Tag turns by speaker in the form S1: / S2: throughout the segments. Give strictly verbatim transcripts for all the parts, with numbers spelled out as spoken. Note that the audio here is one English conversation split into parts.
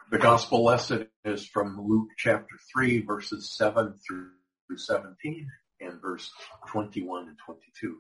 S1: The gospel lesson is from Luke chapter three, verses seven through seventeen, and verse twenty-one and twenty-two.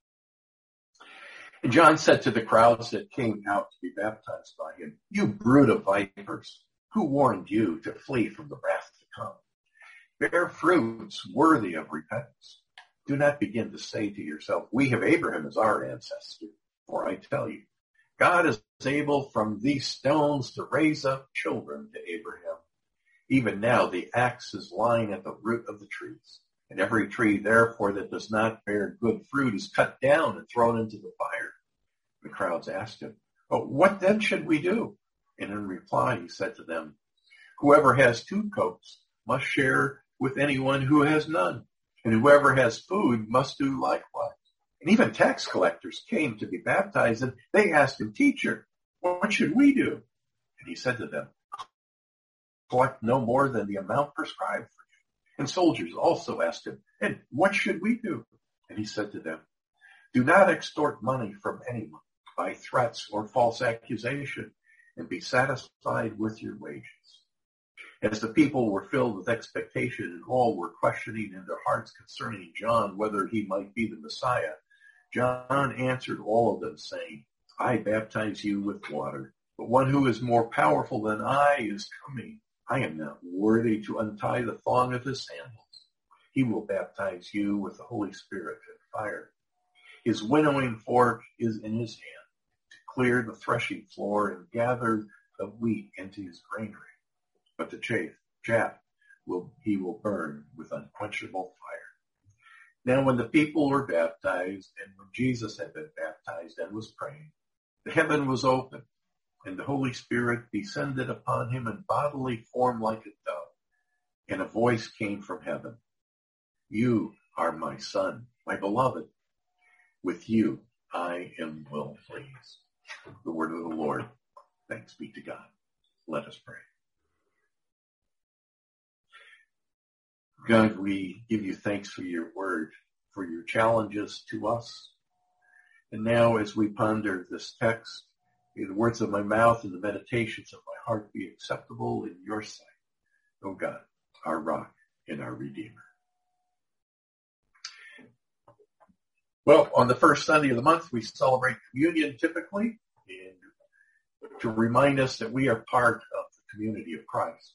S1: And John said to the crowds that came out to be baptized by him, "You brood of vipers, who warned you to flee from the wrath to come? Bear fruits worthy of repentance. Do not begin to say to yourself, 'We have Abraham as our ancestor.' For I tell you, God is able from these stones to raise up children to Abraham. Even now the axe is lying at the root of the trees, and every tree therefore that does not bear good fruit is cut down and thrown into the fire." The crowds asked him, "Oh, what then should we do?" And in reply he said to them, "Whoever has two coats must share with anyone who has none, and whoever has food must do likewise." And even tax collectors came to be baptized, and they asked him, "Teacher, what should we do?" And he said to them, "Collect no more than the amount prescribed for you." And soldiers also asked him, "And what should we do?" And he said to them, "Do not extort money from anyone by threats or false accusation, and be satisfied with your wages." As the people were filled with expectation and all were questioning in their hearts concerning John whether he might be the Messiah, John answered all of them, saying, "I baptize you with water, but one who is more powerful than I is coming. I am not worthy to untie the thong of his sandals. He will baptize you with the Holy Spirit and fire. His winnowing fork is in his hand to clear the threshing floor and gather the wheat into his granary. But the chaff, chaff will, he will burn with unquenchable fire." Now when the people were baptized, and when Jesus had been baptized and was praying, the heaven was opened, and the Holy Spirit descended upon him in bodily form like a dove. And a voice came from heaven, "You are my Son, my beloved. With you I am well pleased." The word of the Lord. Thanks be to God. Let us pray. God, we give you thanks for your word, for your challenges to us. And now as we ponder this text, may the words of my mouth and the meditations of my heart be acceptable in your sight, O God, our rock and our Redeemer. Well, on the first Sunday of the month, we celebrate communion typically, and to remind us that we are part of the community of Christ.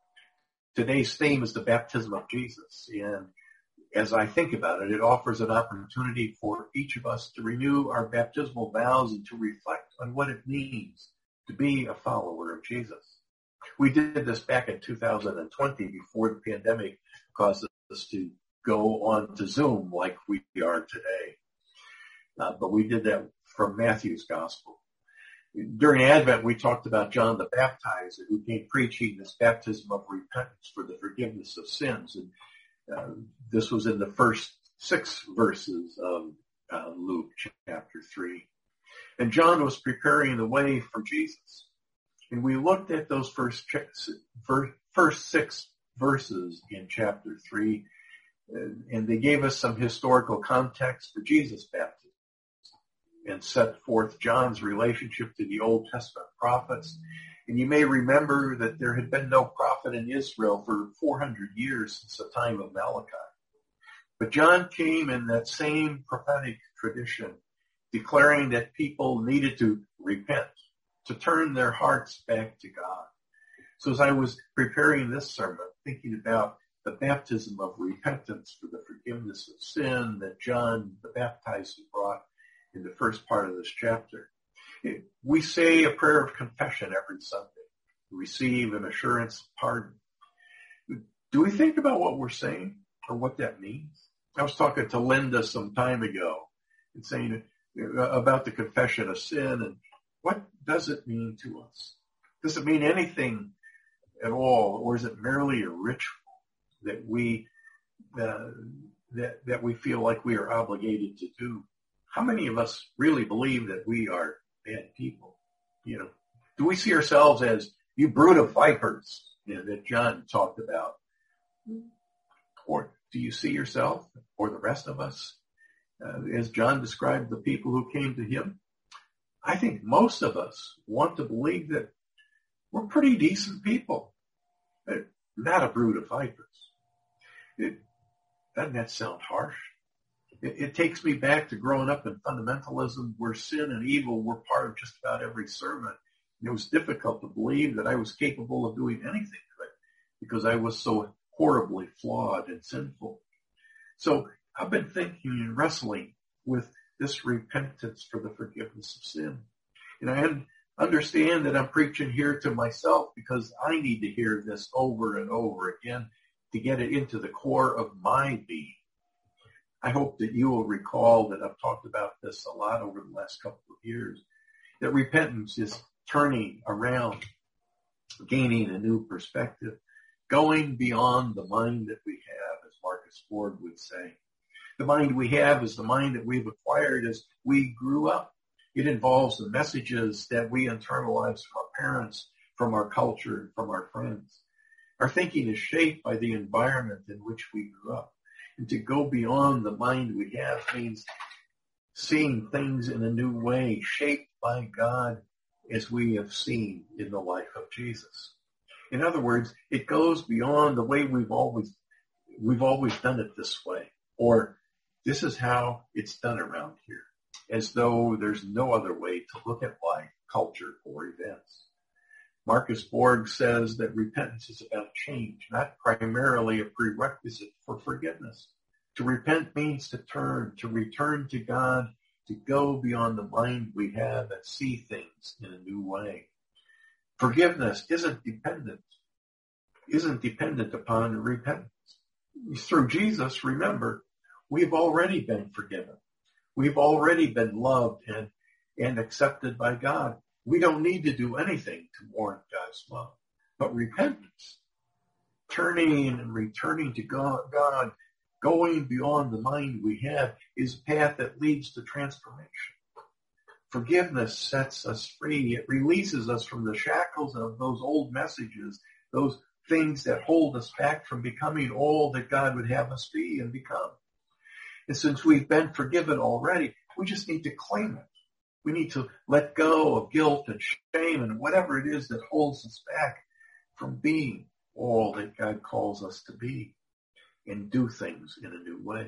S1: Today's theme is the baptism of Jesus, and as I think about it, it offers an opportunity for each of us to renew our baptismal vows and to reflect on what it means to be a follower of Jesus. We did this back in two thousand twenty before the pandemic caused us to go on to Zoom like we are today. Uh, but we did that from Matthew's Gospel. During Advent, we talked about John the Baptizer, who came preaching this baptism of repentance for the forgiveness of sins. And uh, this was in the first six verses of uh, Luke chapter three. And John was preparing the way for Jesus. And we looked at those first, first six verses in chapter three, and they gave us some historical context for Jesus' baptism and set forth John's relationship to the Old Testament prophets. And you may remember that there had been no prophet in Israel for four hundred years since the time of Malachi. But John came in that same prophetic tradition, declaring that people needed to repent, to turn their hearts back to God. So as I was preparing this sermon, thinking about the baptism of repentance for the forgiveness of sin that John the Baptizer brought in the first part of this chapter. We say a prayer of confession every Sunday, receive an assurance of pardon. Do we think about what we're saying or what that means? I was talking to Linda some time ago and saying about the confession of sin and what does it mean to us? Does it mean anything at all, or is it merely a ritual that we uh, that that we feel like we are obligated to do? How many of us really believe that we are bad people? You know, do we see ourselves as you brood of vipers, you know, that John talked about? Or do you see yourself or the rest of us uh, as John described the people who came to him? I think most of us want to believe that we're pretty decent people. Not a brood of vipers. It, doesn't that sound harsh? It, it takes me back to growing up in fundamentalism where sin and evil were part of just about every sermon. And it was difficult to believe that I was capable of doing anything good because I was so horribly flawed and sinful. So I've been thinking and wrestling with this repentance for the forgiveness of sin. And I understand that I'm preaching here to myself because I need to hear this over and over again to get it into the core of my being. I hope that you will recall that I've talked about this a lot over the last couple of years, that repentance is turning around, gaining a new perspective, going beyond the mind that we have, as Marcus Borg would say. The mind we have is the mind that we've acquired as we grew up. It involves the messages that we internalize from our parents, from our culture, from our friends. Our thinking is shaped by the environment in which we grew up. And to go beyond the mind we have means seeing things in a new way, shaped by God as we have seen in the life of Jesus. In other words, it goes beyond the way we've always, we've always done it this way, or this is how it's done around here, as though there's no other way to look at life, culture, or events. Marcus Borg says that repentance is about change, not primarily a prerequisite for forgiveness. To repent means to turn, to return to God, to go beyond the mind we have and see things in a new way. Forgiveness isn't dependent, isn't dependent upon repentance. Through Jesus, remember, we've already been forgiven. We've already been loved and, and accepted by God. We don't need to do anything to warrant God's love. But repentance, turning and returning to God, God, going beyond the mind we have, is a path that leads to transformation. Forgiveness sets us free. It releases us from the shackles of those old messages, those things that hold us back from becoming all that God would have us be and become. And since we've been forgiven already, we just need to claim it. We need to let go of guilt and shame and whatever it is that holds us back from being all that God calls us to be and do things in a new way.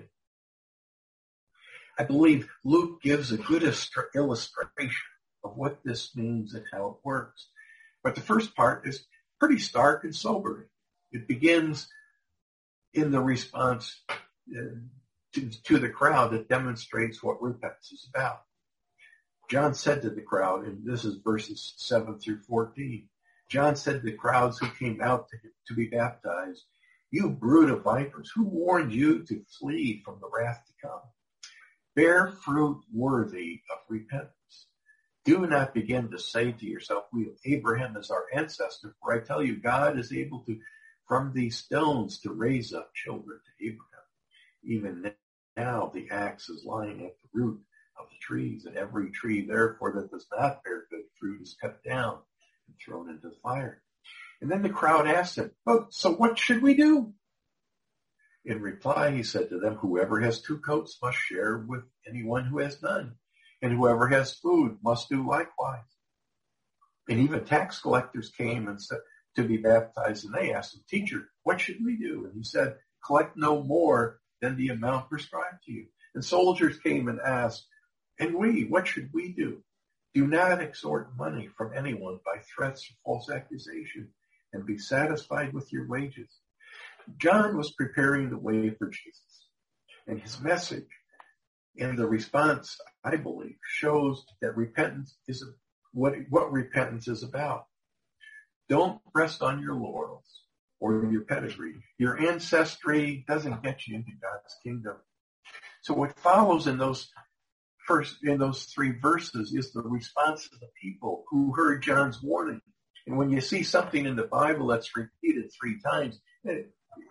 S1: I believe Luke gives a good illustration of what this means and how it works. But the first part is pretty stark and sobering. It begins in the response uh, to, to the crowd that demonstrates what repentance is about. John said to the crowd, and this is verses seven through fourteen, John said to the crowds who came out to, to be baptized, "You brood of vipers, who warned you to flee from the wrath to come? Bear fruit worthy of repentance. Do not begin to say to yourself, we have Abraham as our ancestor, for I tell you, God is able to, from these stones, to raise up children to Abraham. Even now the axe is lying at the root of the trees, and every tree, therefore, that does not bear good fruit is cut down and thrown into the fire." And then the crowd asked him, "Oh, so what should we do?" In reply, he said to them, "Whoever has two coats must share with anyone who has none, and whoever has food must do likewise." And even tax collectors came and said to be baptized, and they asked him, "Teacher, what should we do?" And he said, "Collect no more than the amount prescribed to you." And soldiers came and asked, "And we, what should we do?" Do not extort money from anyone by threats or false accusation, and be satisfied with your wages. John was preparing the way for Jesus, and his message and the response, I believe, shows that repentance is what, what repentance is about. Don't rest on your laurels or your pedigree. Your ancestry doesn't get you into God's kingdom. So what follows in those first, in those three verses is the response of the people who heard John's warning. And when you see something in the Bible that's repeated three times, it,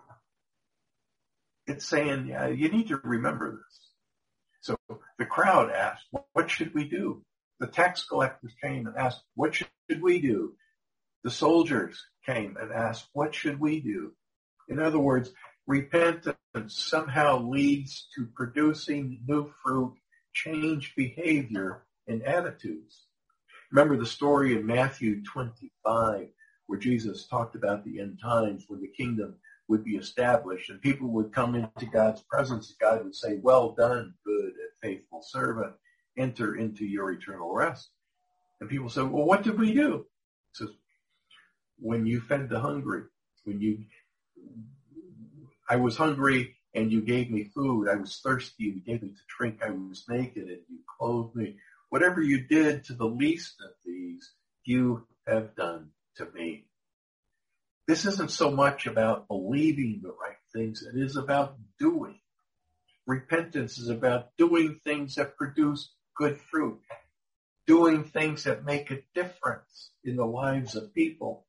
S1: it's saying, yeah, you need to remember this. So the crowd asked, what should we do? The tax collectors came and asked, what should we do? The soldiers came and asked, what should we do? In other words, repentance somehow leads to producing new fruit, changed behavior, and attitudes. Remember the story in Matthew twenty-five where Jesus talked about the end times when the kingdom would be established and people would come into God's presence. God would say, well done, good and faithful servant, enter into your eternal rest. And people say, well, what did we do? He says, when you fed the hungry, when you, I was hungry and you gave me food. I was thirsty and you gave me to drink. I was naked and you clothed me. Whatever you did to the least of these, you have done to me. This isn't so much about believing the right things. It is about doing. Repentance is about doing things that produce good fruit, doing things that make a difference in the lives of people,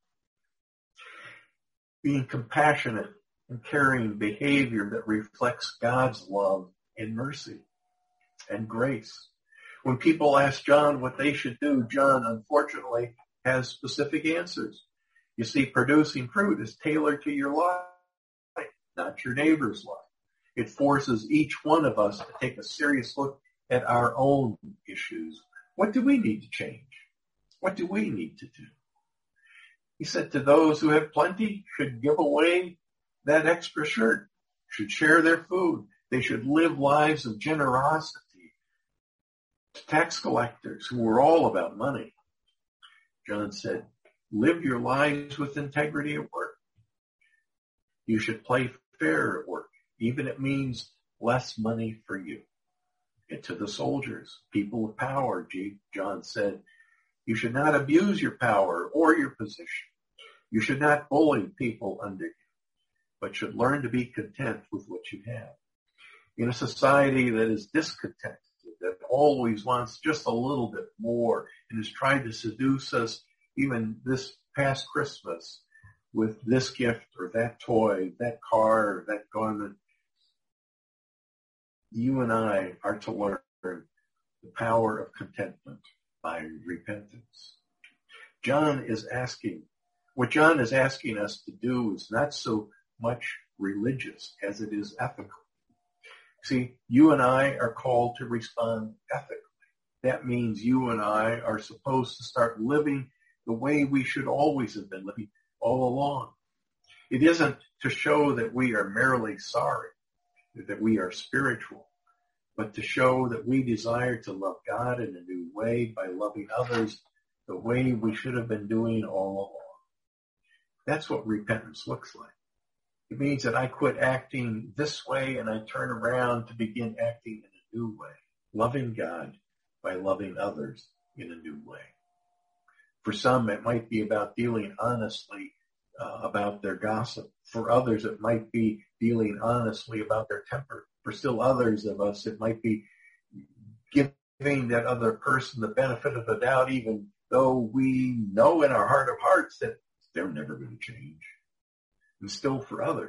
S1: being compassionate and caring behavior that reflects God's love and mercy and grace. When people ask John what they should do, John, unfortunately, has specific answers. You see, producing fruit is tailored to your life, not your neighbor's life. It forces each one of us to take a serious look at our own issues. What do we need to change? What do we need to do? He said to those who have plenty should give away that extra shirt, should share their food. They should live lives of generosity. Tax collectors who were all about money. John said, live your lives with integrity at work. You should play fair at work, even if it means less money for you. And to the soldiers, people of power, John said, you should not abuse your power or your position. You should not bully people under you, but should learn to be content with what you have. In a society that is discontented, that always wants just a little bit more and is trying to seduce us, even this past Christmas, with this gift or that toy, that car, or that garment, you and I are to learn the power of contentment by repentance. John is asking, what John is asking us to do is not so much religious as it is ethical. See, you and I are called to respond ethically. That means you and I are supposed to start living the way we should always have been living all along. It isn't to show that we are merely sorry, that we are spiritual, but to show that we desire to love God in a new way by loving others the way we should have been doing all along. That's what repentance looks like. It means that I quit acting this way and I turn around to begin acting in a new way, loving God by loving others in a new way. For some, it might be about dealing honestly uh, about their gossip. For others, it might be dealing honestly about their temper. For still others of us, it might be giving that other person the benefit of the doubt, even though we know in our heart of hearts that they're never going to change. And still for others,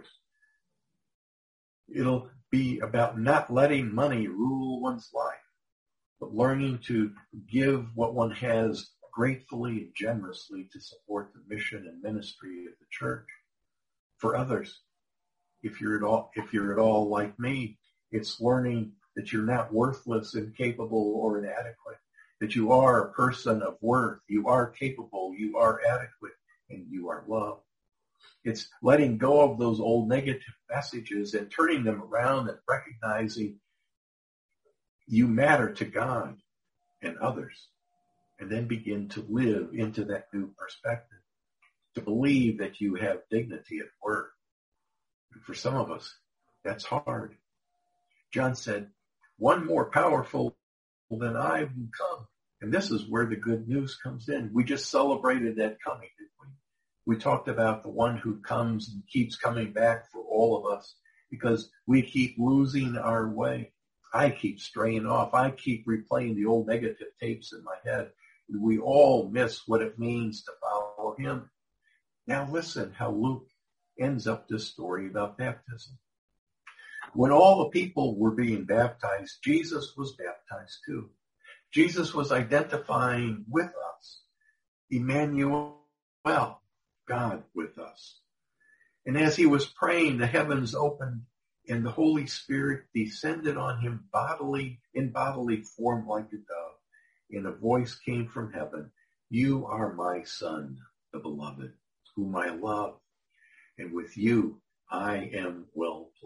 S1: it'll be about not letting money rule one's life, but learning to give what one has gratefully and generously to support the mission and ministry of the church. For others, if you're at all, if you're at all like me, it's learning that you're not worthless, incapable, or inadequate, that you are a person of worth, you are capable, you are adequate, and you are loved. It's letting go of those old negative messages and turning them around and recognizing you matter to God and others, and then begin to live into that new perspective, to believe that you have dignity at work. And for some of us, that's hard. John said, one more powerful than I will come. And this is where the good news comes in. We just celebrated that coming, didn't we? We talked about the one who comes and keeps coming back for all of us because we keep losing our way. I keep straying off. I keep replaying the old negative tapes in my head. We all miss what it means to follow him. Now listen how Luke ends up this story about baptism. When all the people were being baptized, Jesus was baptized too. Jesus was identifying with us, Emmanuel, God with us. And as he was praying, the heavens opened and the Holy Spirit descended on him bodily, in bodily form like a dove. And a voice came from heaven, you are my son, the beloved. whom I love, and with you I am well pleased.